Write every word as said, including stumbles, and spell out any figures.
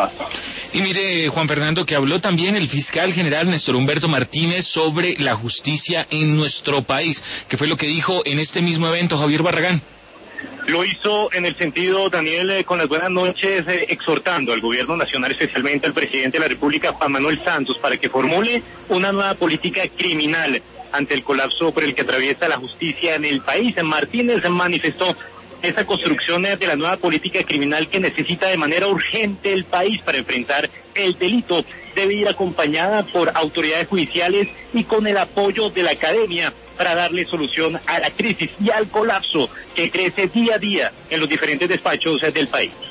paz. Y mire, Juan Fernando, que habló también el fiscal general Néstor Humberto Martínez sobre la justicia en nuestro país, que fue lo que dijo en este mismo evento Javier Barragán. Lo hizo en el sentido, Daniel, eh, con las buenas noches, eh, exhortando al gobierno nacional, especialmente al presidente de la República, Juan Manuel Santos, para que formule una nueva política criminal ante el colapso por el que atraviesa la justicia en el país. Martínez manifestó esa construcción de la nueva política criminal que necesita de manera urgente el país para enfrentar el delito. Debe ir acompañada por autoridades judiciales y con el apoyo de la academia para darle solución a la crisis y al colapso que crece día a día en los diferentes despachos del país.